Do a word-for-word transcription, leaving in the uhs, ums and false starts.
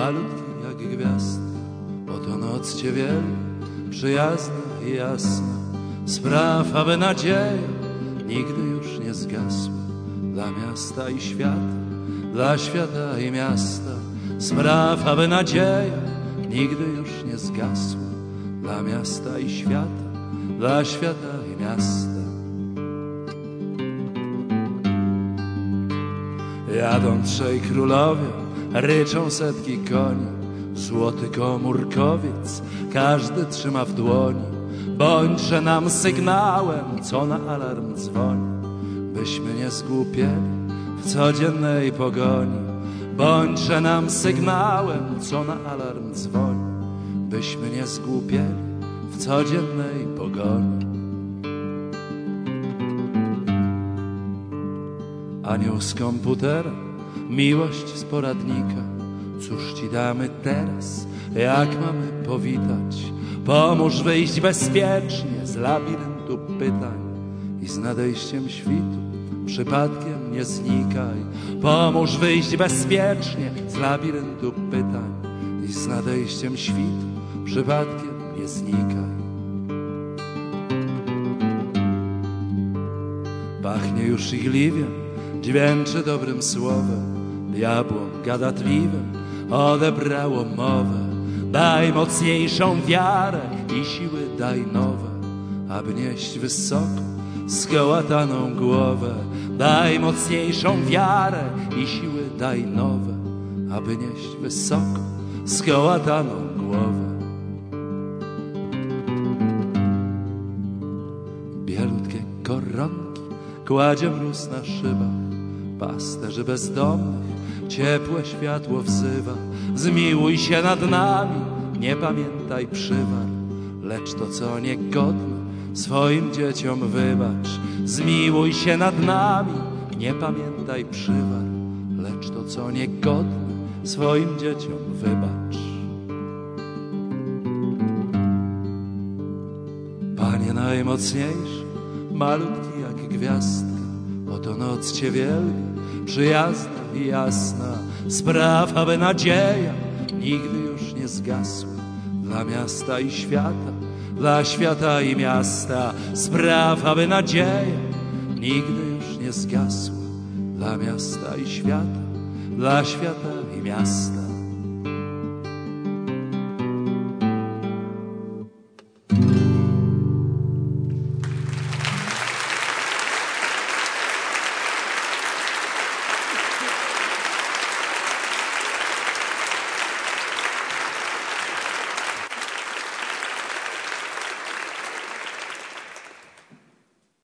malutki jak gwiazdka. Oto noc Cię wielbi, przyjazna i jasna. Spraw, aby nadzieja nigdy już nie zgasła. Dla miasta i świata, dla świata i miasta. Spraw, aby nadzieja nigdy już nie zgasła. Dla miasta i świata, dla świata i miasta. Jadą trzej królowie, ryczą setki koni. Złoty komórkowiec każdy trzyma w dłoni. Bądźże nam sygnałem, co na alarm dzwoni, byśmy nie zgłupieli w codziennej pogoni. Bądźże nam sygnałem, co na alarm dzwoni, byśmy nie zgłupieli w codziennej pogoni. Anioł z komputera, miłość z poradnika. Cóż Ci damy teraz, jak mamy powitać? Pomóż wyjść bezpiecznie z labiryntu pytań i z nadejściem świtu przypadkiem nie znikaj. Pomóż wyjść bezpiecznie z labiryntu pytań i z nadejściem świtu przypadkiem nie znikaj. Pachnie już igliwiem, dźwięczy dobrym słowem. Diabło gadatliwym odebrało mowę. Daj mocniejszą wiarę i siły daj nowe, aby nieść wysoko skołataną głowę. Daj mocniejszą wiarę i siły daj nowe, aby nieść wysoko skołataną głowę. Bielutkie koronki kładzie mróz na szybach. Pasterzy bezdomnych ciepłe światło wzywa. Zmiłuj się nad nami, nie pamiętaj przywar, lecz to co niegodne swoim dzieciom wybacz. Zmiłuj się nad nami, nie pamiętaj przywar, lecz to co niegodne swoim dzieciom wybacz. Panie najmocniejszy, malutki jak gwiazdka, oto noc Cię wielbi, przyjazna i jasna. Spraw, aby nadzieja nigdy już nie zgasła. Dla miasta i świata, dla świata i miasta. Spraw, aby nadzieja nigdy już nie zgasła. Dla miasta i świata, dla świata i miasta.